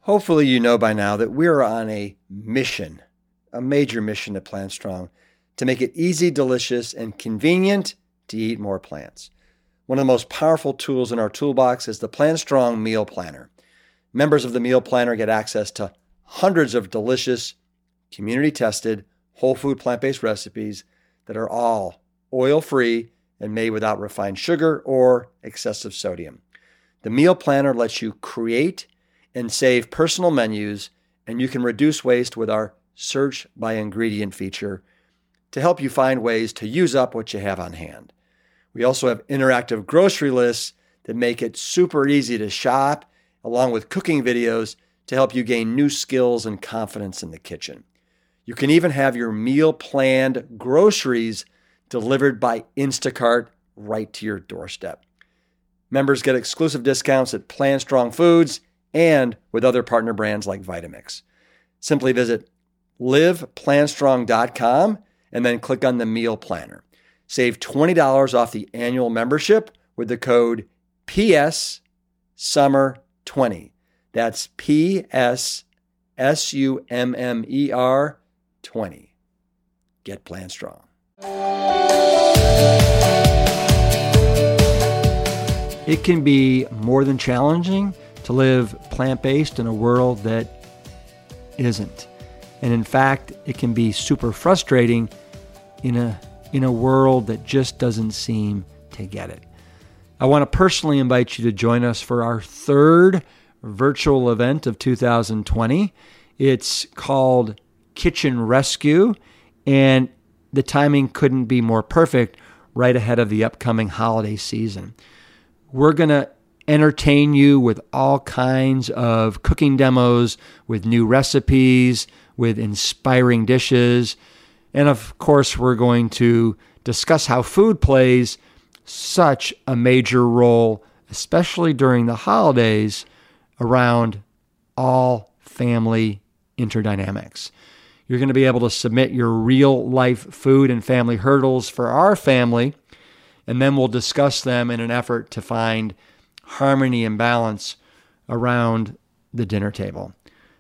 Hopefully you know by now that we're on a mission, a major mission at Plant Strong, to make it easy, delicious, and convenient to eat more plants. One of the most powerful tools in our toolbox is the Plant Strong Meal Planner. Members of the Meal Planner get access to hundreds of delicious, community-tested, whole food plant-based recipes that are all oil-free and made without refined sugar or excessive sodium. The Meal Planner lets you create and save personal menus, and you can reduce waste with our search by ingredient feature to help you find ways to use up what you have on hand. We also have interactive grocery lists that make it super easy to shop, along with cooking videos to help you gain new skills and confidence in the kitchen. You can even have your meal planned groceries delivered by Instacart right to your doorstep. Members get exclusive discounts at Plant Strong Foods and with other partner brands like Vitamix. Simply visit liveplantstrong.com and then click on the Meal Planner. Save $20 off the annual membership with the code PSSummer20. That's PSSUMMER 20. Get Plant Strong. It can be more than challenging to live plant-based in a world that isn't. And in fact, it can be super frustrating in a world that just doesn't seem to get it. I want to personally invite you to join us for our third virtual event of 2020. It's called Kitchen Rescue, and the timing couldn't be more perfect right ahead of the upcoming holiday season. We're going to entertain you with all kinds of cooking demos, with new recipes, with inspiring dishes. And of course, we're going to discuss how food plays such a major role, especially during the holidays, around all family interdynamics. You're going to be able to submit your real life food and family hurdles for our family, and then we'll discuss them in an effort to find harmony and balance around the dinner table.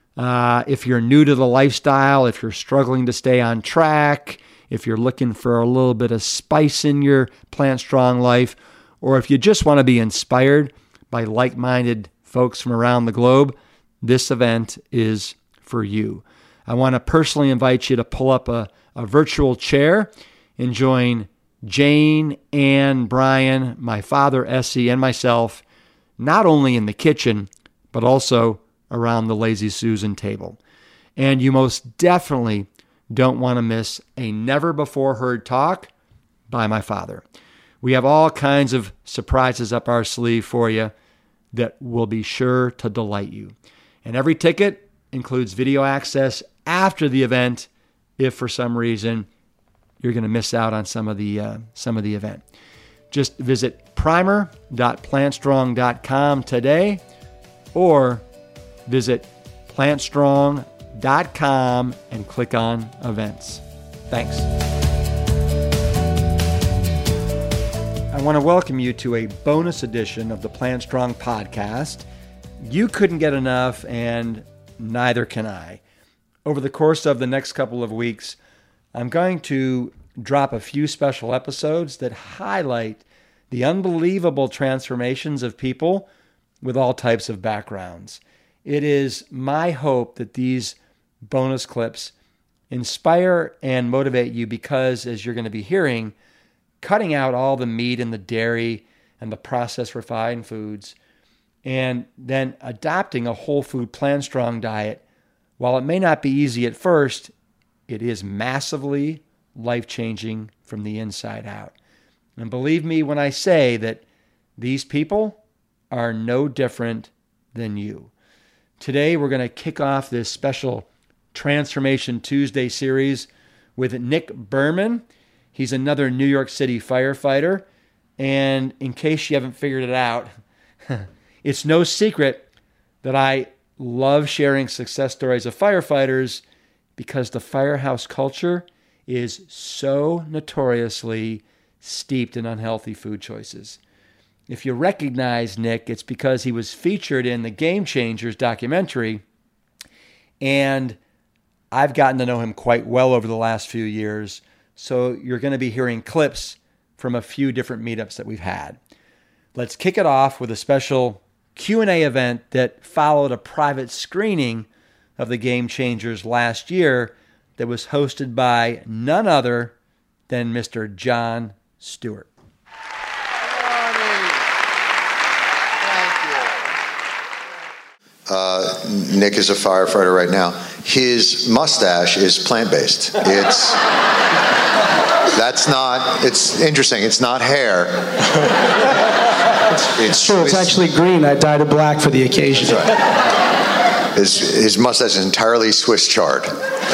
If you're new to the lifestyle, if you're struggling to stay on track, if you're looking for a little bit of spice in your Plant Strong life, or if you just want to be inspired by like-minded folks from around the globe, this event is for you. I want to personally invite you to pull up a virtual chair and join Jane, Ann, Brian, my father, Essie, and myself, not only in the kitchen, but also around the Lazy Susan table. And you most definitely don't want to miss a never-before-heard talk by my father. We have all kinds of surprises up our sleeve for you that will be sure to delight you. And every ticket includes video access after the event if for some reason you're going to miss out on some of the event. Just visit primer.plantstrong.com today or visit plantstrong.com and click on events. Thanks. I want to welcome you to a bonus edition of the Plant Strong podcast. You couldn't get enough, and neither can I. Over the course of the next couple of weeks, I'm going to drop a few special episodes that highlight the unbelievable transformations of people with all types of backgrounds. It is my hope that these bonus clips inspire and motivate you because, as you're going to be hearing, cutting out all the meat and the dairy and the processed refined foods, and then adopting a whole food Plant Strong diet, while it may not be easy at first, it is massively life-changing from the inside out. And believe me when I say that these people are no different than you. Today, we're going to kick off this special Transformation Tuesday series with Nick Berman. He's another New York City firefighter. And in case you haven't figured it out, it's no secret that I love sharing success stories of firefighters because the firehouse culture is so notoriously steeped in unhealthy food choices. If you recognize Nick, it's because he was featured in the Game Changers documentary and I've gotten to know him quite well over the last few years. So you're going to be hearing clips from a few different meetups that we've had. Let's kick it off with a special Q&A event that followed a private screening of the Game Changers last year that was hosted by none other than Mr. Jon Stewart. Nick is a firefighter right now. His mustache is plant-based. It's interesting. It's not hair. It's true. It's actually green. I dyed it black for the occasion. That's right. His mustache is entirely Swiss chard.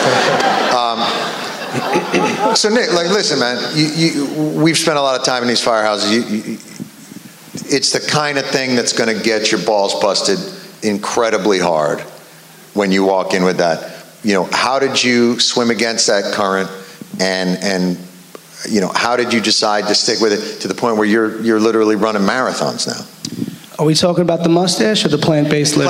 So Nick, listen, man. We've spent a lot of time in these firehouses. It's the kind of thing that's going to get your balls busted incredibly hard when you walk in with that. How did you swim against that current, and how did you decide to stick with it to the point where you're literally running marathons now? Are we talking about the mustache or the plant-based living?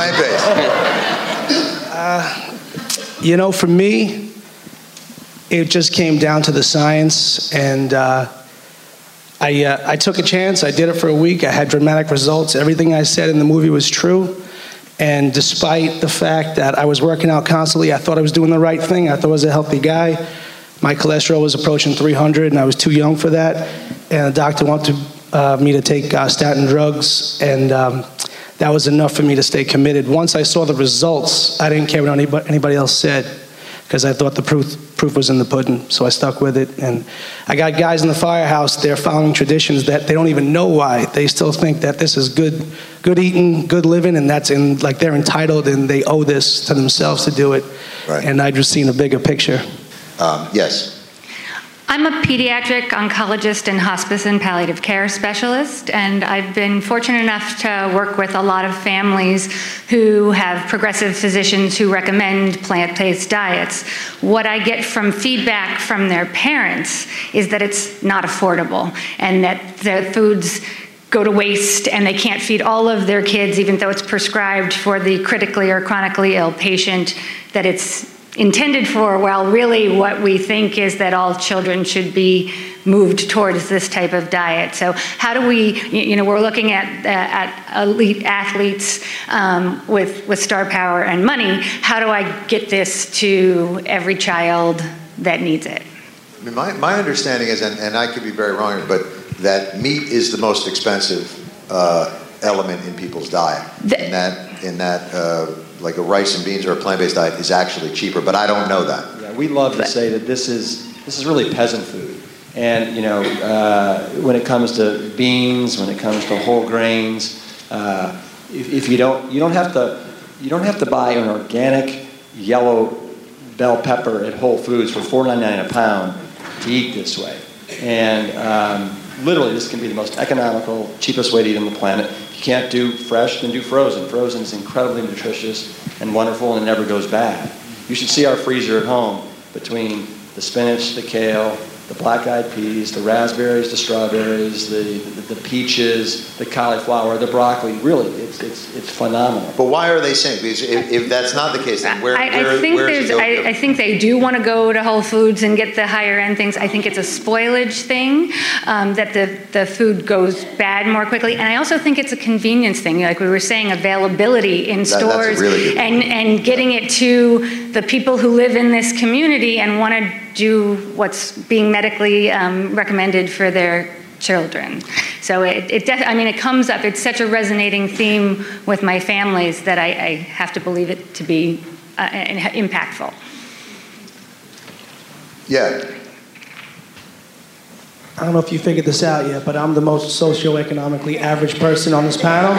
Plant-based. For me, it just came down to the science, and I took a chance. I did it for a week. I had dramatic results. Everything I said in the movie was true. And despite the fact that I was working out constantly, I thought I was doing the right thing. I thought I was a healthy guy. My cholesterol was approaching 300, and I was too young for that. And the doctor wanted me to take statin drugs, and that was enough for me to stay committed. Once I saw the results, I didn't care what anybody else said, because I thought the proof was in the pudding, so I stuck with it. And I got guys in the firehouse, they're following traditions that they don't even know why. They still think that this is good eating, good living, and they're entitled and they owe this to themselves to do it. Right. And I just seen a bigger picture. Yes. I'm a pediatric oncologist and hospice and palliative care specialist, and I've been fortunate enough to work with a lot of families who have progressive physicians who recommend plant-based diets. What I get from feedback from their parents is that it's not affordable, and that the foods go to waste and they can't feed all of their kids, even though it's prescribed for the critically or chronically ill patient that it's intended for, while really what we think is that all children should be moved towards this type of diet. So how do we, we're looking at elite athletes with star power and money. How do I get this to every child that needs it? I mean, my understanding is, and I could be very wrong, but that meat is the most expensive element in people's diet. In that like a rice and beans or a plant-based diet is actually cheaper, but I don't know that. Yeah, we love to say that this is really peasant food, and when it comes to beans, when it comes to whole grains, if you don't have to buy an organic yellow bell pepper at Whole Foods for $4.99 a pound to eat this way, and literally this can be the most economical, cheapest way to eat on the planet. If you can't do fresh, then do frozen. Frozen is incredibly nutritious and wonderful, and it never goes bad. You should see our freezer at home between the spinach, the kale, the black-eyed peas, the raspberries, the strawberries, the peaches, the cauliflower, the broccoli. Really, it's phenomenal. But why are they saying? Because if that's not the case, then I think they do want to go to Whole Foods and get the higher end things. I think it's a spoilage thing, that the food goes bad more quickly, and I also think it's a convenience thing. Like we were saying, availability in stores, really and getting it to the people who live in this community and want to do what's being medically recommended for their children. So it comes up. It's such a resonating theme with my families that I have to believe it to be impactful. Yeah. I don't know if you figured this out yet, but I'm the most socioeconomically average person on this panel.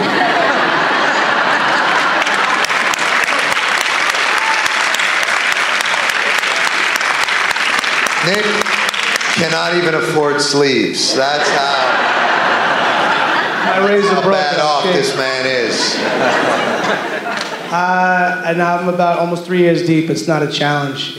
Nick cannot even afford sleeves. That's how bad off this man is. And I'm about almost 3 years deep. It's not a challenge.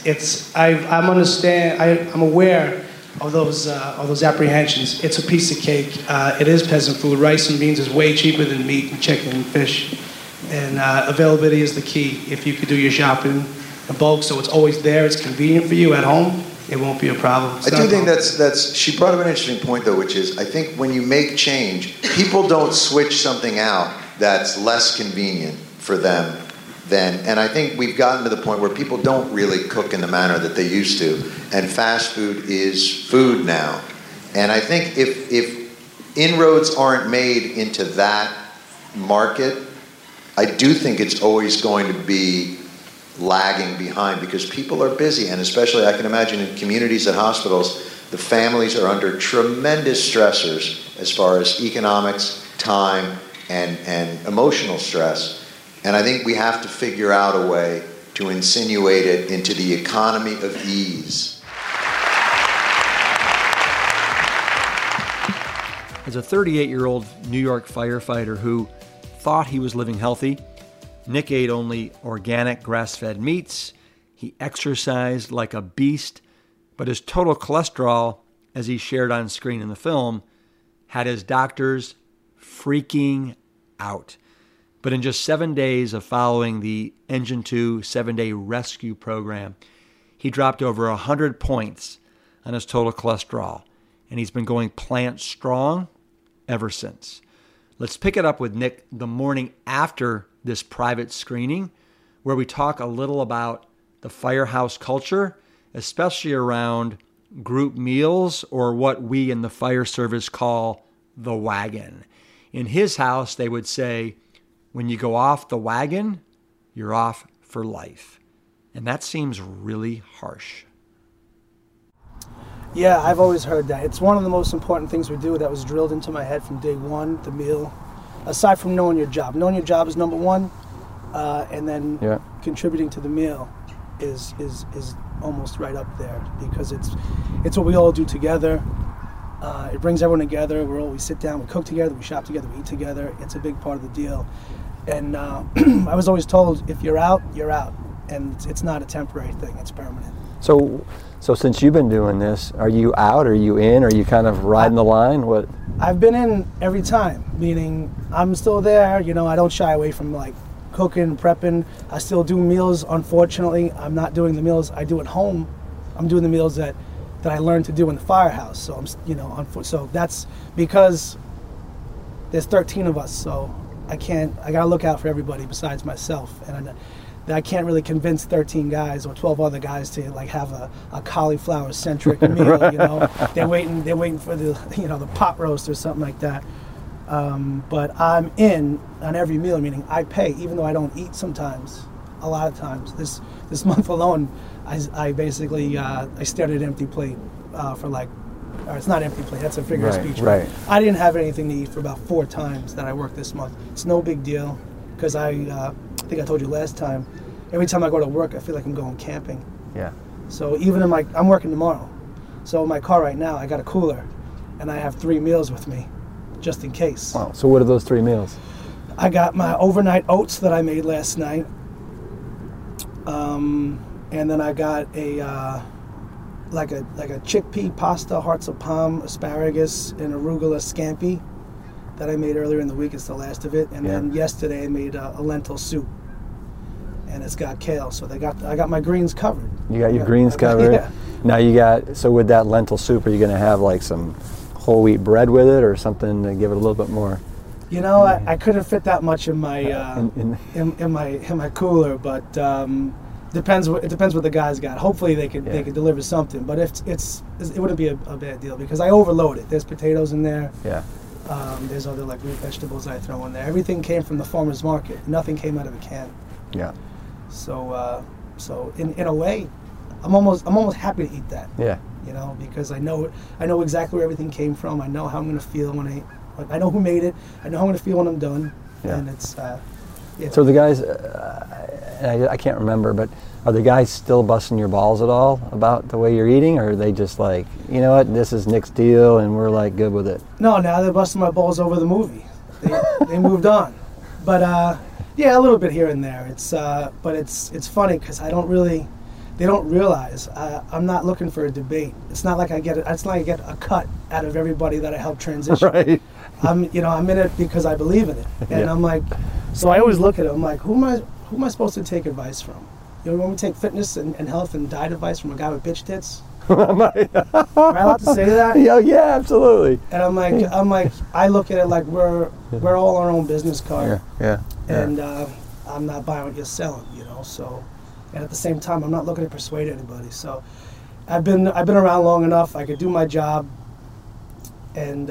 I'm aware of those apprehensions. It's a piece of cake. It is peasant food. Rice and beans is way cheaper than meat and chicken and fish. And availability is the key. If you could do your shopping in bulk, so it's always there, it's convenient for you at home, it won't be a problem. I do think that's, she brought up an interesting point though, which is, I think when you make change, people don't switch something out that's less convenient for them than, and I think we've gotten to the point where people don't really cook in the manner that they used to, and fast food is food now. And I think if inroads aren't made into that market, I do think it's always going to be lagging behind because people are busy, and especially I can imagine in communities and hospitals, the families are under tremendous stressors as far as economics, time, and emotional stress. And I think we have to figure out a way to insinuate it into the economy of ease. As a 38-year-old New York firefighter who thought he was living healthy, Nick ate only organic grass-fed meats. He exercised like a beast, but his total cholesterol, as he shared on screen in the film, had his doctors freaking out. But in just 7 days of following the Engine 2 7-day rescue program, he dropped over 100 points on his total cholesterol, and he's been going plant strong ever since. Let's pick it up with Nick the morning after this private screening, where we talk a little about the firehouse culture, especially around group meals, or what we in the fire service call the wagon. In his house, they would say, when you go off the wagon, you're off for life. And that seems really harsh. Yeah, I've always heard that. It's one of the most important things we do that was drilled into my head from day one, the meal. Aside from knowing your job. Knowing your job is number one, and then contributing to the meal is almost right up there, because it's what we all do together. It brings everyone together. We sit down, we cook together, we shop together, we eat together. It's a big part of the deal. And I was always told, if you're out, you're out. And it's not a temporary thing, it's permanent. So since you've been doing this, are you out, are you in, are you kind of riding the line? What? I've been in every time, meaning I'm still there. You know, I don't shy away from like cooking, prepping. I still do meals. Unfortunately, I'm not doing the meals I do at home. I'm doing the meals that I learned to do in the firehouse. So so that's because there's 13 of us. So I gotta look out for everybody besides myself, and I can't really convince 13 guys or 12 other guys to like have a cauliflower-centric meal. You know, they're waiting for the the pot roast or something like that. But I'm in on every meal, meaning I pay, even though I don't eat sometimes. A lot of times, this month alone, I basically I stared at an empty plate for like, or it's not empty plate. That's a figure of speech. Right. I didn't have anything to eat for about 4 times that I worked this month. It's no big deal, because I think I told you last time, every time I go to work, I feel like I'm going camping. Yeah. So even I'm working tomorrow. So in my car right now, I got a cooler, and I have 3 meals with me, just in case. Wow. So what are those 3 meals? I got my overnight oats that I made last night. And then I got a like a chickpea pasta, hearts of palm, asparagus, and arugula scampi that I made earlier in the week. It's the last of it. And then yesterday I made a lentil soup, and it's got kale. So I got my greens covered. You got your greens covered. Yeah. Now so with that lentil soup, are you going to have like some whole wheat bread with it, or something to give it a little bit more? You know, I couldn't fit that much in my in my cooler, but it depends what the guys got. Hopefully they could deliver something, but it wouldn't be a bad deal, because I overload it. There's potatoes in there. Yeah. There's other like root vegetables I throw in there. Everything came from the farmer's market. Nothing came out of a can. Yeah. So in a way, I'm almost happy to eat that. Yeah. You know, because I know exactly where everything came from. I know how I'm gonna feel when I know who made it. I know how I'm gonna feel when I'm done. Yeah. And it's. So the guys, I can't remember, but are the guys still busting your balls at all about the way you're eating, or are they just like, you know what, this is Nick's deal, and we're like good with it? No, now they're busting my balls over the movie. They moved on, but yeah, a little bit here and there. But it's funny because they don't realize I'm not looking for a debate. It's not like I get a cut out of everybody that I help transition. Right. I'm in it because I believe in it. And Yeah. I'm like, so I always look at it, I'm like, who am I supposed to take advice from? You know, when we take fitness and health and diet advice from a guy with bitch tits? Am I allowed to say that? Yeah, absolutely. And I'm like, I look at it like we're all our own business card. Yeah. And I'm not buying what you're selling, so, and at the same time, I'm not looking to persuade anybody. So I've been around long enough, I could do my job, and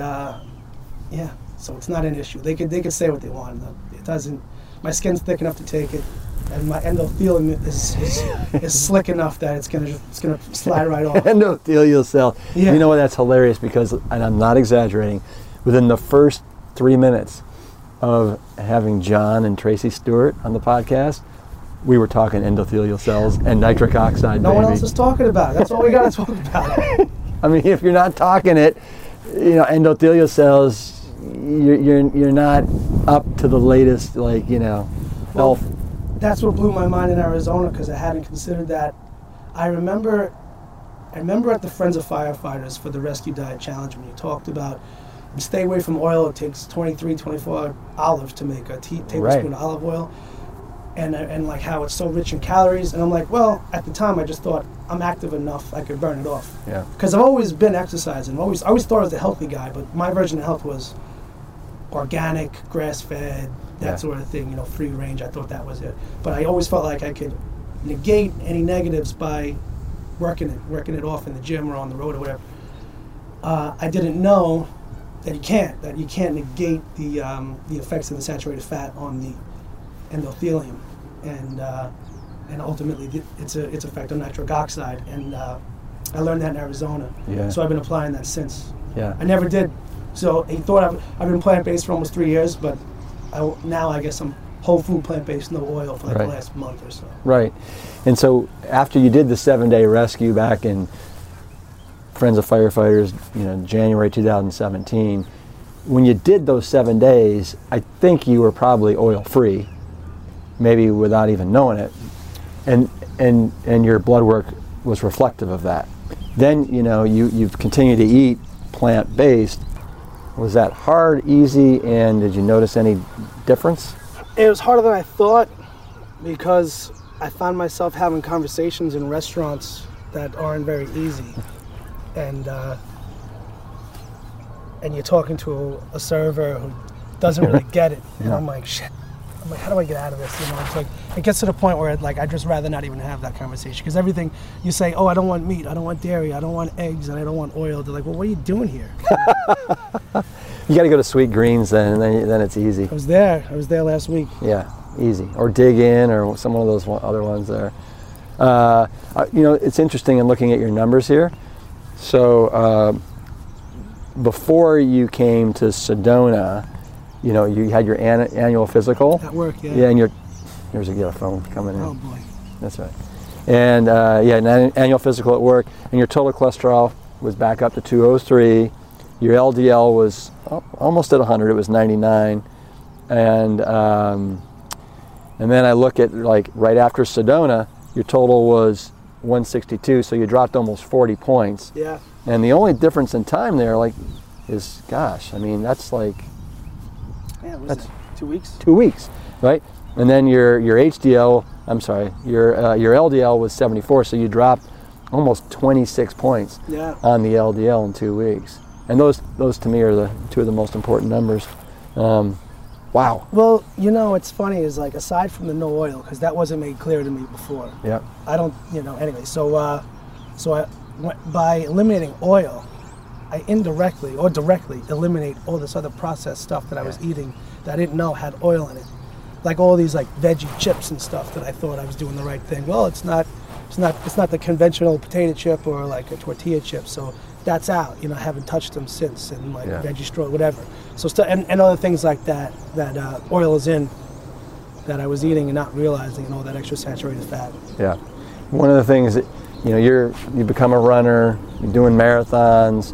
so it's not an issue. They could say what they want. It doesn't, my skin's thick enough to take it, and my endothelium is slick enough that it's gonna slide right off. Endothelial cell. Yeah. You know what? That's hilarious because, and I'm not exaggerating, within the first 3 minutes of having John and Tracy Stewart on the podcast, we were talking endothelial cells and nitric oxide. No baby. one else is talking about it. That's all we got to talk about. I mean, if you're not talking it, endothelial cells, you're not up to the latest, health. That's what blew my mind in Arizona, because I hadn't considered that. I remember at the Friends of Firefighters for the Rescue Diet Challenge when you talked about stay away from oil. It takes 24 olives to make a tablespoon of olive oil, and like how it's so rich in calories. And I'm like, well, at the time I just thought I'm active enough I could burn it off. Yeah. Because I've always been exercising. I always thought I was a healthy guy, but my version of health was organic, grass-fed, that sort of thing, free range. I thought that was it. But I always felt like I could negate any negatives by working it off in the gym or on the road or whatever. I didn't know that you can't negate the effects of the saturated fat on the endothelium, and ultimately its effect on nitric oxide. And I learned that in Arizona. Yeah. So I've been applying that since. Yeah. I never did. So he thought I've been plant-based for almost 3 years, but now I guess I'm whole food plant-based, no oil for like the last month or so. Right. And so after you did the 7-day rescue back in Friends of Firefighters, January 2017, when you did those 7 days, I think you were probably oil-free, maybe without even knowing it, and your blood work was reflective of that. Then you've continued to eat plant-based. Was that hard, easy, and did you notice any difference? It was harder than I thought, because I found myself having conversations in restaurants that aren't very easy, and you're talking to a server who doesn't really get it, and I'm like, shit. I'm like, how do I get out of this? It's like, it gets to the point where I'd just rather not even have that conversation, because everything you say, oh, I don't want meat, I don't want dairy, I don't want eggs, and I don't want oil. They're like, well, what are you doing here? You got to go to Sweet Greens then, and then it's easy. I was there last week. Yeah, easy. Or Dig In, or some of those other ones there. It's interesting in looking at your numbers here. So before you came to Sedona, you had your annual physical. At work, yeah. Yeah, and you got a phone coming in. Oh boy. That's right. And an annual physical at work, and your total cholesterol was back up to 203. Your LDL was almost at 100. It was 99. And then I look at right after Sedona, your total was 162. So you dropped almost 40 points. Yeah. And the only difference in time there, is that's like. Yeah, that's 2 weeks. 2 weeks, right? And then your LDL was 74, so you dropped almost 26 points on the LDL in 2 weeks. And those to me are the two of the most important numbers. Wow. Well, what's funny is aside from the no oil, because that wasn't made clear to me before. Yeah. I don't, anyway. So by eliminating oil, I indirectly or directly eliminate all this other processed stuff that I was eating that I didn't know had oil in it. Like all these veggie chips and stuff that I thought I was doing the right thing. Well, it's not the conventional potato chip or a tortilla chip. So that's out. I haven't touched them since, and veggie straw, whatever. So and other things like that oil is in that I was eating and not realizing, and all that extra saturated fat. Yeah. One of the things that you become a runner, you're doing marathons.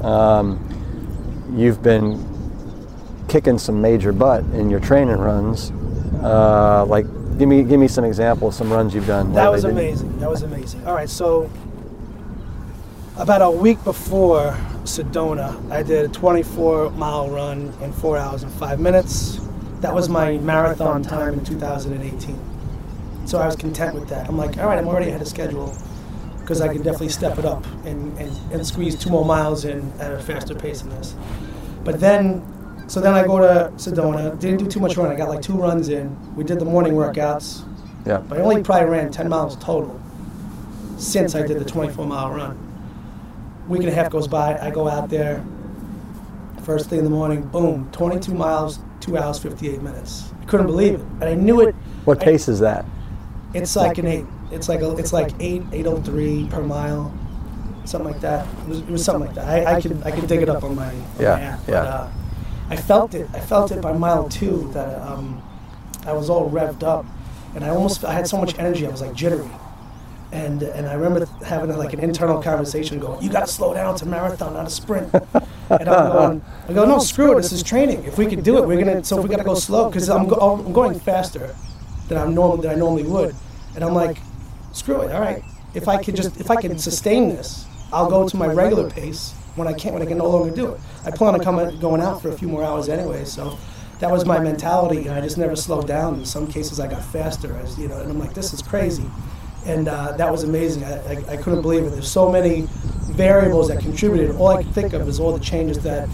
You've been kicking some major butt in your training runs. Give me some examples, some runs you've done. That was amazing. All right, so About a week before Sedona, I did a 24-mile run in 4 hours and 5 minutes. That was my marathon time in 2018. So I was content with that. I'm like, all right, I'm already ahead of schedule because I can definitely step it up and squeeze 2 more miles in at a faster pace than this. But then I go to Sedona, didn't do too much running. I got like 2 runs in. We did the morning workouts. Yeah. But I only probably ran 10 miles total since I did the 24-mile run. Week and a half goes by, I go out there, first thing in the morning, boom, 22 miles, 2 hours, 58 minutes. I couldn't believe it, and I knew it. What pace is that? It's like an 8. It's like 8:03 per mile, something like that. It was something like that. I could dig it up on my app. But, I felt it by mile 2 that I was all revved up, and I had so much energy. I was like jittery. And I remember having like an internal conversation going, you got to slow down. It's a marathon, not a sprint. And I go, no, screw it. This is training. If we could do it, so if we got to go slow, because I'm going faster than I normally would. And I'm like, screw it. All right. If I can sustain this, I'll go to my regular pace when I can no longer do it. I plan on going out for a few more hours anyway. So that was my mentality. And I just never slowed down. In some cases, I got faster, and I'm like, this is crazy. And that was amazing. I couldn't believe it. There's so many variables that contributed. All I could think of is all the changes that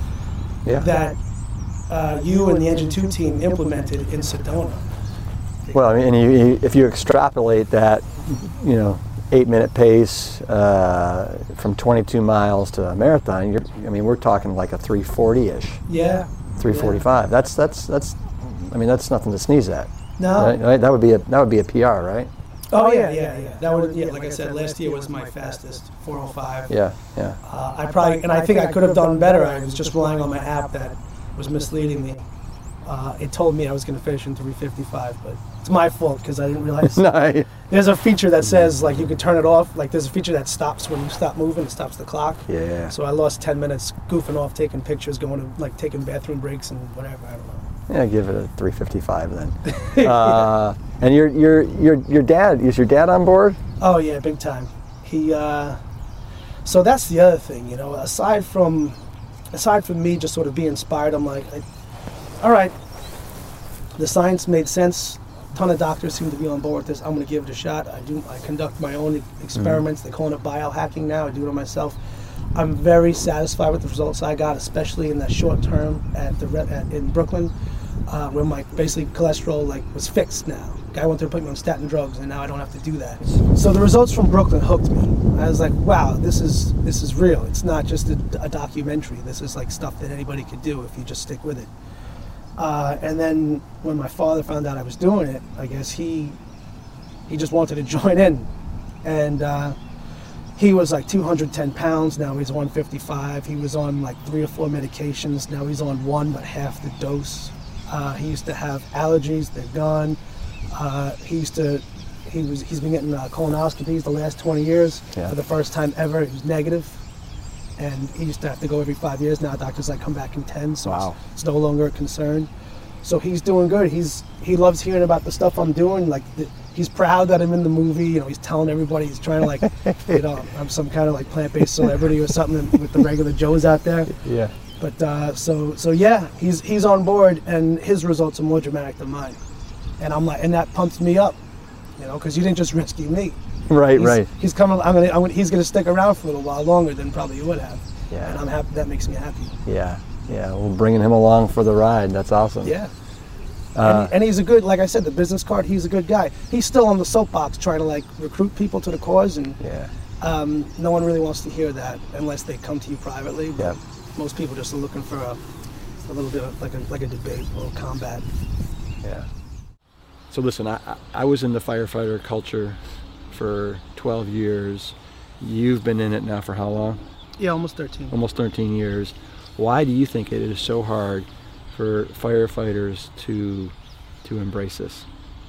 you and the Engine 2 team implemented in Sedona. Well, I mean, if you extrapolate that, 8-minute pace from 22 miles to a marathon, we're talking like a 340-ish. Yeah. 345. Yeah. That's nothing to sneeze at. No. Right? That would be a PR, right? Oh yeah. That would, like I said, last year was my fastest, 405. Yeah. I think I could have done better. I was just relying on my app that was misleading me. It told me I was going to finish in 355, but it's my fault because I didn't realize. No. There's a feature that says like you can turn it off. Like there's a feature that stops when you stop moving. It stops the clock. Yeah. So I lost 10 minutes goofing off, taking pictures, going to like taking bathroom breaks and whatever. I don't know. Yeah, give it a 355 then. And your dad, is your dad on board? Oh yeah, big time. He so that's the other thing, aside from me just sort of being inspired, I'm like, all right, the science made sense. A ton of doctors seem to be on board with this. I'm going to give it a shot. I conduct my own experiments. They're calling it biohacking now. I do it on myself. I'm very satisfied with the results I got, especially in that short term in Brooklyn, where my basically cholesterol was fixed now. Guy wanted to put me on statin drugs, and now I don't have to do that. So the results from Brooklyn hooked me. I was like, wow, this is real. It's not just a documentary. This is like stuff that anybody could do if you just stick with it. And then when my father found out I was doing it, I guess he just wanted to join in, and he was like 210 pounds. Now he's 155. He was on like 3 or 4 medications. Now he's on 1, but half the dose. He used to have allergies. They're gone. He's been getting colonoscopies the last 20 years. Yeah. For the first time ever. He was negative. And he used to have to go every 5 years. Now doctors come back in 10, so wow. It's no longer a concern. So he's doing good. He loves hearing about the stuff I'm doing. He's proud that I'm in the movie. He's telling everybody. He's trying to I'm some kind of plant-based celebrity or something with the regular Joes out there. Yeah. But so yeah, he's on board, and his results are more dramatic than mine. And I'm like, and that pumps me up, because you didn't just rescue me. Right. He's coming. He's gonna stick around for a little while longer than probably you would have. Yeah. And I'm happy. That makes me happy. Yeah. Well, bringing him along for the ride. That's awesome. Yeah. And he's a good, like I said, the business card. He's a good guy. He's still on the soapbox trying to recruit people to the cause, and no one really wants to hear that unless they come to you privately. But most people just are looking for a little bit of like a debate, a little combat. Yeah. So listen, I was in the firefighter culture for 12 years. You've been in it now for how long? Yeah, almost 13. Almost 13 years. Why do you think it is so hard for firefighters to embrace this?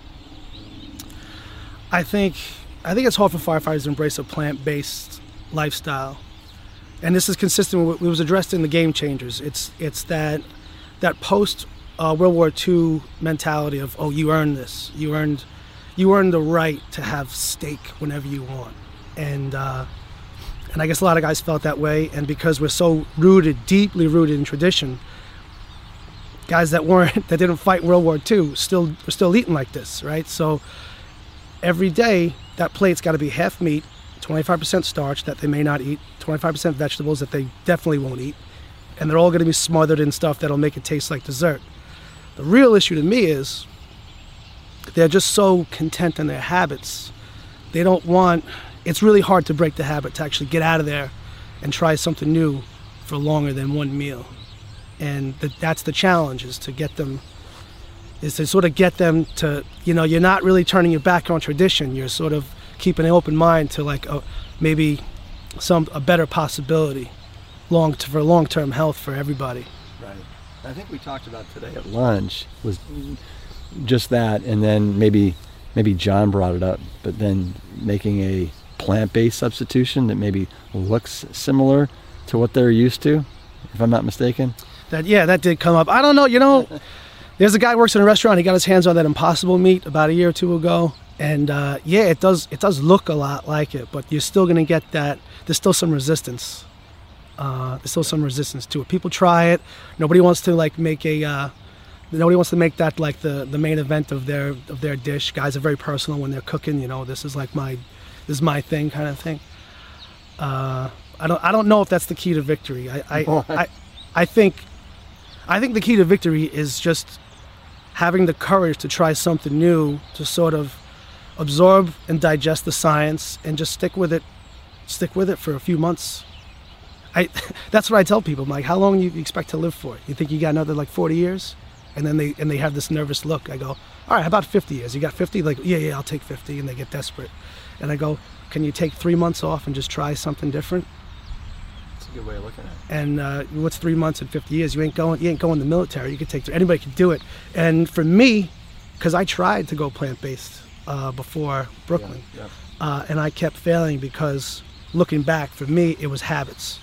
I think it's hard for firefighters to embrace a plant-based lifestyle, and this is consistent with what was addressed in the Game Changers. It's that post World War II mentality of, oh, you earned this, you earned the right to have steak whenever you want, and And I guess a lot of guys felt that way. And because we're so deeply rooted in tradition, guys that didn't fight in World War II were still eating like this, right? So every day, that plate's got to be half meat, 25% starch that they may not eat, 25% vegetables that they definitely won't eat, and they're all going to be smothered in stuff that'll make it taste like dessert. The real issue to me is they're just so content in their habits. They don't want, it's really hard to break the habit, to actually get out of there and try something new for longer than one meal. And that's the challenge, is to sort of get them to, you're not really turning your back on tradition. You're sort of keeping an open mind to like maybe a better possibility for long-term health for everybody. Right. I think we talked about today at lunch was just that, and then maybe John brought it up, but then making a plant-based substitution that maybe looks similar to what they're used to, if I'm not mistaken. That did come up. I don't know, there's a guy who works in a restaurant. He got his hands on that Impossible meat about a year or two ago. And it does look a lot like it, but you're still going to get that. There's still some resistance. To it. People try it. Nobody wants to make that like the main event of their dish. Guys are very personal when they're cooking. This is my thing kind of thing. I don't know if that's the key to victory. I think the key to victory is just having the courage to try something new, to sort of absorb and digest the science and just stick with it for a few months. That's what I tell people. I'm like, how long do you expect to live for? You think you got another 40 years? And then they have this nervous look. I go, all right, how about 50 years? You got 50? Like, yeah, I'll take 50. And they get desperate. And I go, can you take 3 months off and just try something different? That's a good way of looking at it. And what's 3 months and 50 years? You ain't going in the military. You could take, anybody can do it. And for me, because I tried to go plant-based before Brooklyn, and I kept failing because looking back, for me, it was habits.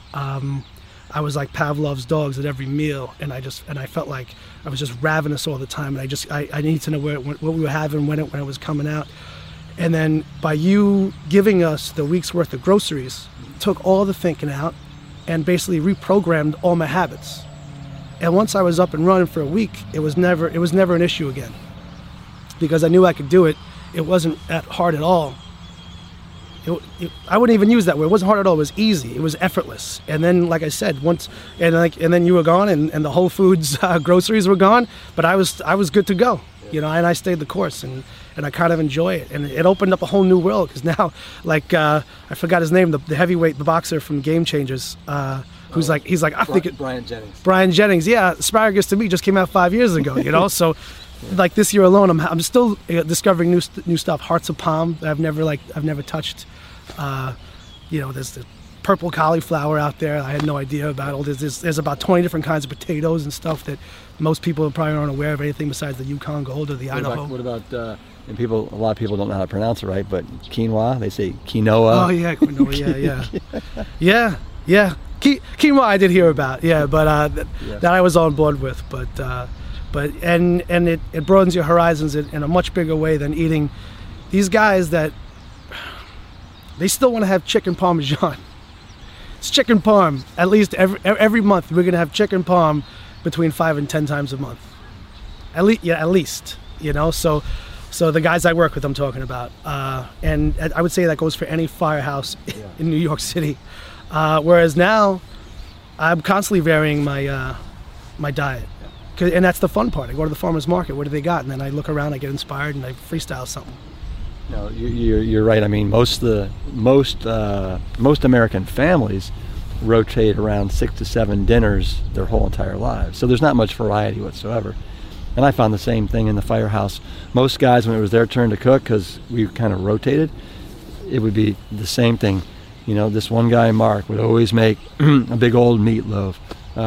I was like Pavlov's dogs at every meal, and I felt like I was just ravenous all the time, and I needed to know what we were having when it was coming out. And then by you giving us the week's worth of groceries, took all the thinking out and basically reprogrammed all my habits. And once I was up and running for a week, it was never an issue again, because I knew I could do it. It wasn't that hard at all. I wouldn't even use that word. It wasn't hard at all. It was easy. It was effortless. And then, like I said, and then you were gone, and the Whole Foods groceries were gone. But I was good to go, and I stayed the course, and I kind of enjoy it. And it opened up a whole new world, because now, I forgot his name, the heavyweight, the boxer from Game Changers, he's like I think Brian Jennings. Brian Jennings, yeah. Asparagus to me just came out 5 years ago, so. Like this year alone, I'm still discovering new stuff. Hearts of palm that I've never touched. There's the purple cauliflower out there I had no idea about. There's about 20 different kinds of potatoes and stuff that most people probably aren't aware of anything besides the Yukon Gold or the Idaho. What about and a lot of people don't know how to pronounce it right, but quinoa, they say quinoa. Oh yeah, quinoa, yeah. Quinoa I did hear about, but that I was on board with, but it broadens your horizons in a much bigger way than eating these guys that they still want to have chicken parmesan. It's chicken parm. At least every month we're gonna have chicken parm between 5 and 10 times a month. At least. So the guys I work with, I'm talking about, and I would say that goes for any firehouse in New York City. Whereas now, I'm constantly varying my diet. And that's the fun part. I go to the farmer's market. What do they got? And then I look around, I get inspired, and I freestyle something. No, you're right. I mean, most American families rotate around 6 to 7 dinners their whole entire lives. So there's not much variety whatsoever. And I found the same thing in the firehouse. Most guys, when it was their turn to cook, because we kind of rotated, it would be the same thing. This one guy, Mark, would always make a big old meatloaf.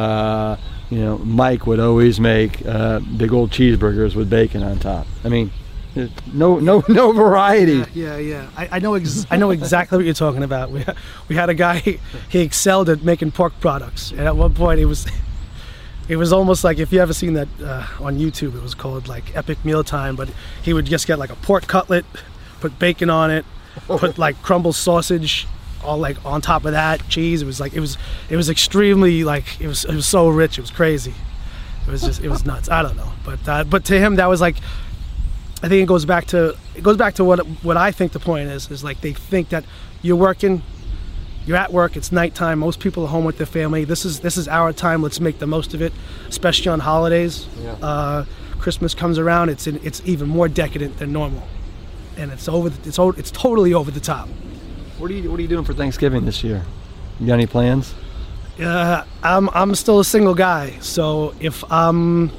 Mike would always make big old cheeseburgers with bacon on top. I mean, no variety. Yeah. I know exactly what you're talking about. We had a guy, he excelled at making pork products, and at one point it was almost like, if you ever seen that on YouTube, it was called like Epic Mealtime. But he would just get like a pork cutlet, put bacon on it, put like crumbled sausage, all like on top of that cheese. It was extremely like it was so rich. It was crazy. It was nuts. I don't know, but to him that was like, I think it goes back to what I think the point is like they think that you're at work, it's nighttime, most people are home with their family. This is our time. Let's make the most of it, especially on holidays. Yeah. Christmas comes around, it's even more decadent than normal, and it's totally over the top. What are you doing for Thanksgiving this year? You got any plans? I'm still a single guy, so if I'm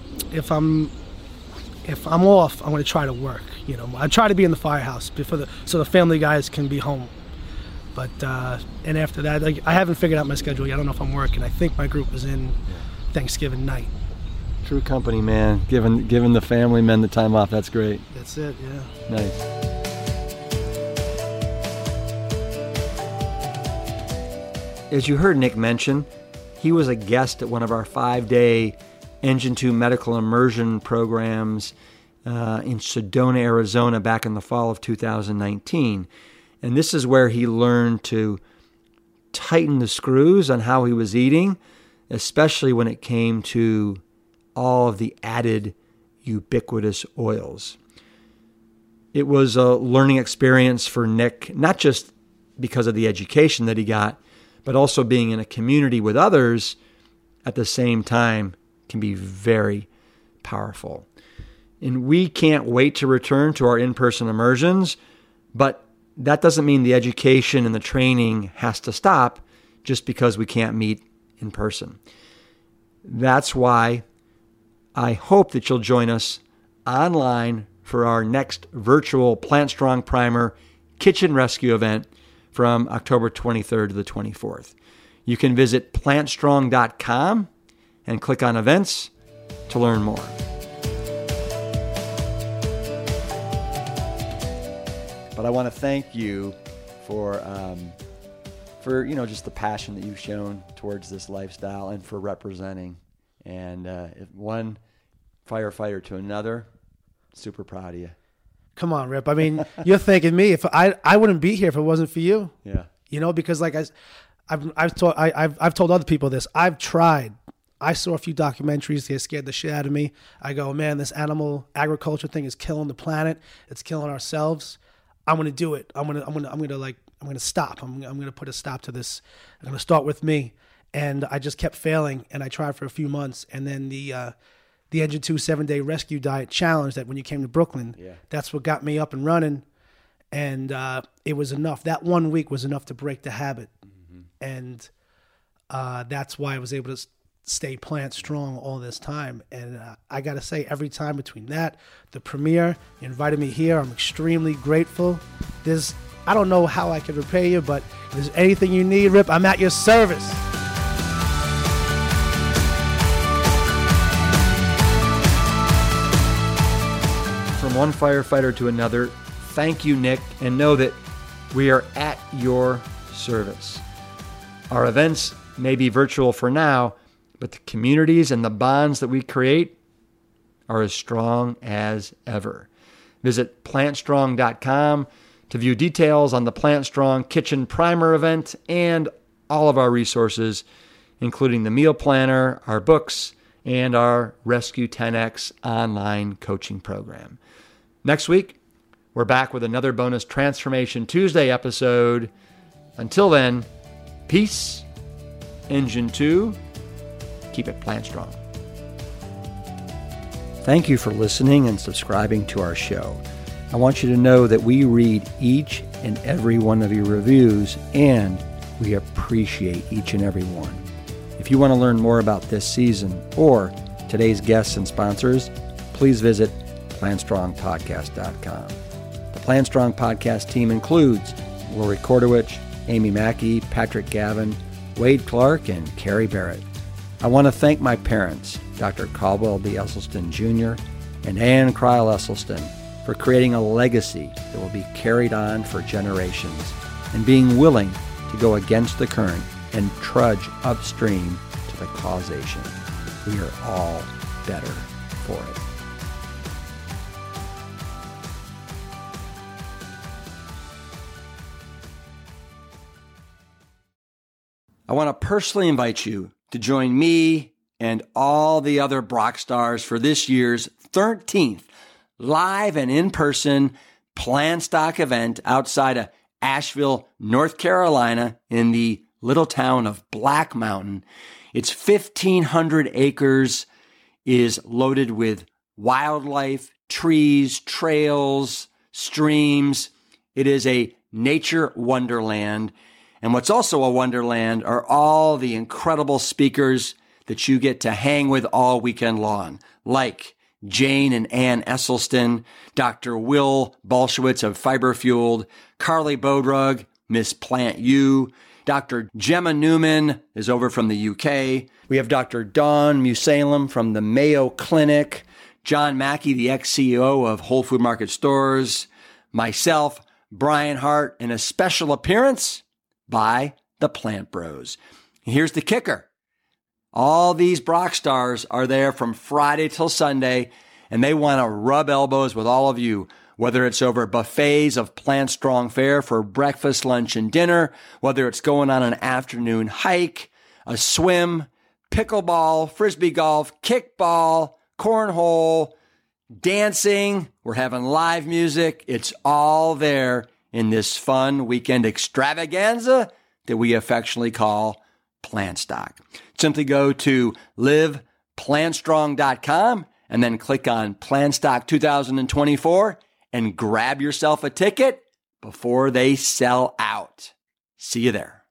off, I'm going to try to work. You know, I try to be in the firehouse so the family guys can be home. But and after that, like, I haven't figured out my schedule yet. I don't know if I'm working. I think my group is in Thanksgiving night. True company, man. Giving the family men the time off. That's great. That's it. Yeah. Nice. As you heard Nick mention, he was a guest at one of our 5-day Engine 2 medical immersion programs in Sedona, Arizona, back in the fall of 2019. And this is where he learned to tighten the screws on how he was eating, especially when it came to all of the added ubiquitous oils. It was a learning experience for Nick, not just because of the education that he got, but also being in a community with others at the same time can be very powerful. And we can't wait to return to our in-person immersions, but that doesn't mean the education and the training has to stop just because we can't meet in person. That's why I hope that you'll join us online for our next virtual Plant Strong Primer Kitchen Rescue event from October 23rd to the 24th. You can visit plantstrong.com and click on events to learn more. But I want to thank you for just the passion that you've shown towards this lifestyle and for representing. And one firefighter to another, super proud of you. Come on, Rip. I mean, you're thanking me. If I wouldn't be here if it wasn't for you. Yeah. You know, because like I've told other people this. I've tried. I saw a few documentaries. They scared the shit out of me. I go, man, this animal agriculture thing is killing the planet. It's killing ourselves. I'm gonna do it. I'm gonna stop. I'm gonna put a stop to this. I'm gonna start with me. And I just kept failing. And I tried for a few months. And then the Engine 2 7-day rescue diet challenge that when you came to Brooklyn, that's what got me up and running. And it was enough. That 1 week was enough to break the habit. Mm-hmm. And that's why I was able to stay plant strong all this time. And I got to say, every time between that, the premiere, you invited me here, I'm extremely grateful. I don't know how I can repay you, but if there's anything you need, Rip, I'm at your service. From one firefighter to another, thank you, Nick, and know that we are at your service. Our events may be virtual for now, but the communities and the bonds that we create are as strong as ever. Visit plantstrong.com to view details on the Plant Strong Kitchen Primer event and all of our resources, including the meal planner, our books, and our Rescue 10X online coaching program. Next week, we're back with another bonus Transformation Tuesday episode. Until then, peace, Engine 2, keep it plant strong. Thank you for listening and subscribing to our show. I want you to know that we read each and every one of your reviews, and we appreciate each and every one. If you want to learn more about this season or today's guests and sponsors, please visit PlantStrongPodcast.com. The Plant Strong Podcast team includes Lori Kordowich, Amy Mackey, Patrick Gavin, Wade Clark, and Carrie Barrett. I want to thank my parents, Dr. Caldwell B. Esselstyn Jr. and Ann Kryle Esselstyn, for creating a legacy that will be carried on for generations and being willing to go against the current and trudge upstream to the causation. We are all better for it. I want to personally invite you to join me and all the other Brock stars for this year's 13th live and in-person PlanStock event outside of Asheville, North Carolina in the little town of Black Mountain. It's 1,500 acres, is loaded with wildlife, trees, trails, streams. It is a nature wonderland. And what's also a wonderland are all the incredible speakers that you get to hang with all weekend long, like Jane and Ann Esselstyn, Dr. Will Bolshewitz of Fiber Fueled, Carly Bodrug, Miss Plant U, Dr. Gemma Newman is over from the UK. We have Dr. Dawn Musalem from the Mayo Clinic, John Mackey, the ex-CEO of Whole Food Market Stores, myself, Brian Hart, and a special appearance by the Plant Bros. Here's the kicker. All these Brock stars are there from Friday till Sunday, and they want to rub elbows with all of you, whether it's over buffets of Plant Strong fare for breakfast, lunch, and dinner, whether it's going on an afternoon hike, a swim, pickleball, frisbee golf, kickball, cornhole, dancing. We're having live music. It's all there in this fun weekend extravaganza that we affectionately call PlanStock. Simply go to liveplantstrong.com and then click on PlanStock 2024 and grab yourself a ticket before they sell out. See you there.